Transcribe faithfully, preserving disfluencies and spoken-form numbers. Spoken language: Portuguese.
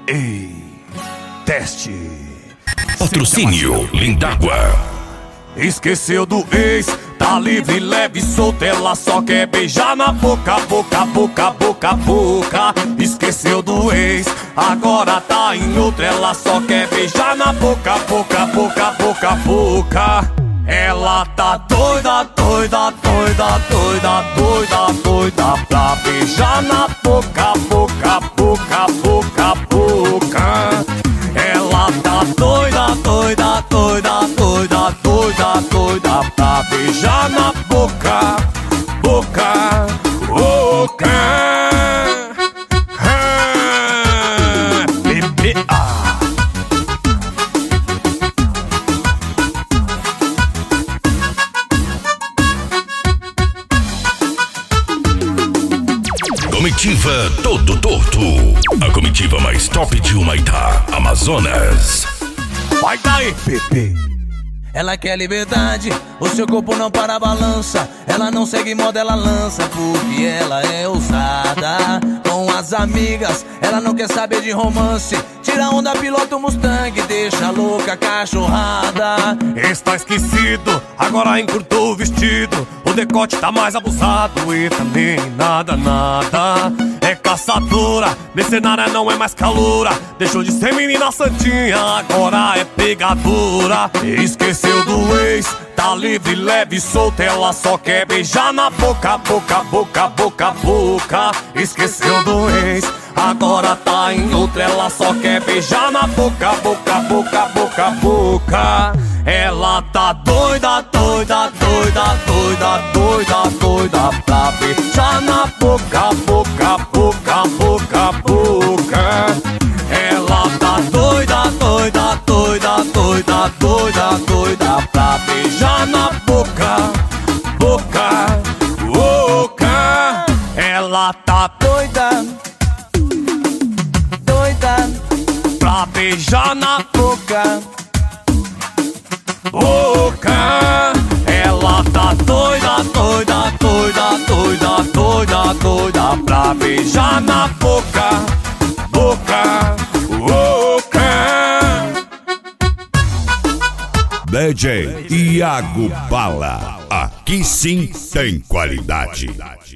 Ei, teste. Patrocínio Lindágua. Esqueceu do ex, tá livre, leve, solta. Ela só quer beijar na boca, boca, boca, boca, boca. Esqueceu do ex, agora tá em outra. Ela só quer beijar na boca, boca, boca, boca, boca. Ela tá doida, doida, doida, doida, doida, doida pra beijar na boca, boca, boca, boca, boca. Ela tá doida, doida, doida, doida, doida, doida pra beijar na boca, boca, boca. Ah, bebê, ah. Comitiva Todo Torto. A comitiva mais top de Humaitá, Amazonas. Vai daí, bebê. Ela quer liberdade, o seu corpo não para a balança. Ela não segue moda, ela lança, porque ela é ousada. Com as amigas, ela não quer saber de romance. Tira onda, pilota o Mustang, deixa louca a cachorrada. Está esquecido, agora encurtou o vestido. O decote tá mais abusado e também nada, nada. É caçadora, mercenária não é mais caloura. Deixou de ser menina santinha, agora é pegadora. Esqueceu do ex, tá livre, leve, solta. Ela só quer beijar na boca, boca, boca, boca, boca. Esqueceu do ex, agora tá em outra. Ela só quer beijar na boca, boca, boca, boca, boca. Ela tá doida, doida, doida, doida, doida, doida pra beijar na boca, boca, boca, boca, boca. Ela tá doida, doida, doida, doida, doida, doida pra beijar na boca, boca, boca. Ela tá doida, doida pra beijar na boca, boca. Ela tá doida, doida, doida, doida, doida, doida pra beijar na boca, boca, boca. D J Iago Bala. Aqui sim tem qualidade.